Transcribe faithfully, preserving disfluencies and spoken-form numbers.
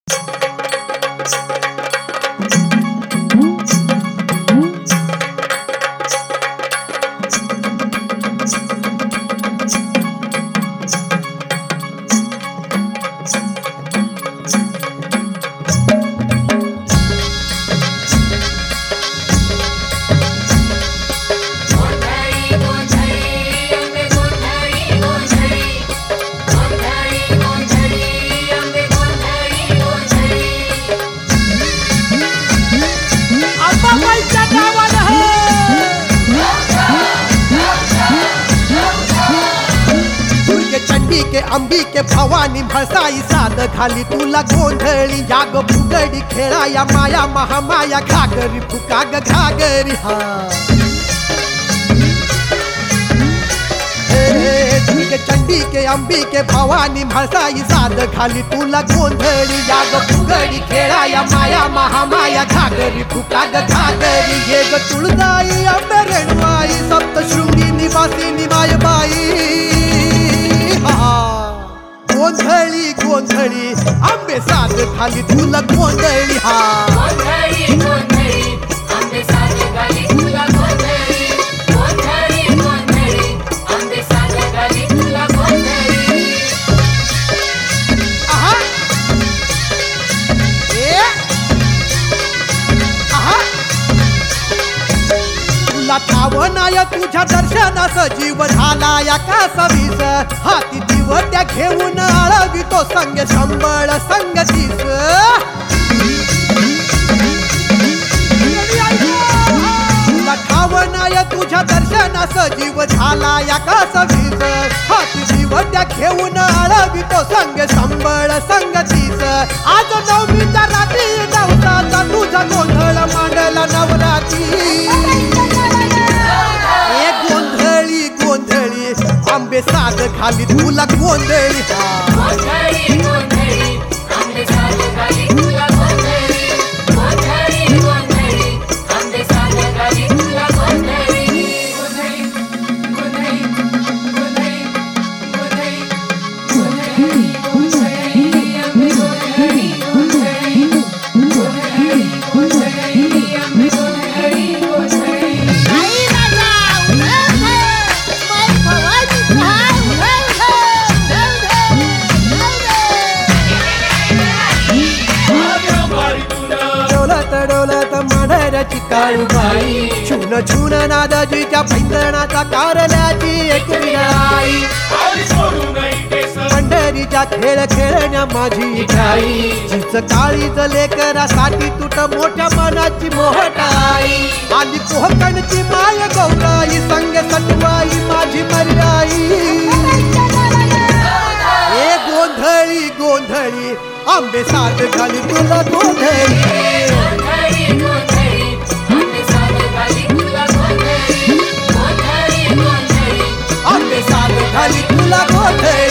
के अंबिके भवानी भसाई साद खाली तुला गोंधळी याग फुगडी खेळा या माया महामाया घागरी फुका ग घागरी हा के चंडी के अंबिके भवानी भसाई साद खाली तुला गोंधळी याग फुगडी खेळा या माया महामाया घागरी फुका ग घागरी ये ग तुळजाई अंबरेणवाई सप्तशृंगी निवासिनी मायबाई गोंधळी गोंधळी आंबे साद खाली तुला गोंधळी हा गोंधळी गोंधळी आंबे साद खाली तुला गोंधळी गोंधळी गोंधळी आंबे साद खाली तुला गोंधळी आहा ए आहा तुला ठावनाय तुझ्या दर्शनास जीव झाला या कासवीस हाती दिवट्या घेऊन आळवितो संग संबळ संगतीस तुला ठावनाय तुझ्या दर्शनास जीव झाला या कासवीस हाती दिवट्या घेऊन आळवितो संग संबळ संगतीस आज नवमीच्या रात्री नवसाचा तुझा गोंधळ मांडला नवरात्री गोंधळी गोंधळी आंबे साद खाली तुला गोंधळी गोंधळी गोंधळी आंबे साद खाली तुला गोंधळी गोंधळी गोंधळी आंबे साद खाली तुला गोंधळी गोंधळी गोंधळी गोंधळी गोंधळी गोंधळी गोंधळी आंबे गोंधळी गोंधळी गोंधळी गोंधळी आंबे गोंधळी गोंधळी माढऱ्याची काळूबाई छुन छुन नादाजीच्या पैंजणाचा कारल्याची एक विनाई पंढरीच्या खेळ खेळण्या माझी ठाई जिच काळीच लेकरासाठी तुट मोठ्या मनाची मोहटाई आली कोकणची माय गौराई संग सटवाई माझी मर्याई ए गोंधळी गोंधळी आंबे साद घाली तुला गोंधळी गोंधळी गोंधळी आंबे साद खाली तुला गोंधळी गोंधळी गोंधळी आंबे साद घाली तुला गोंधळी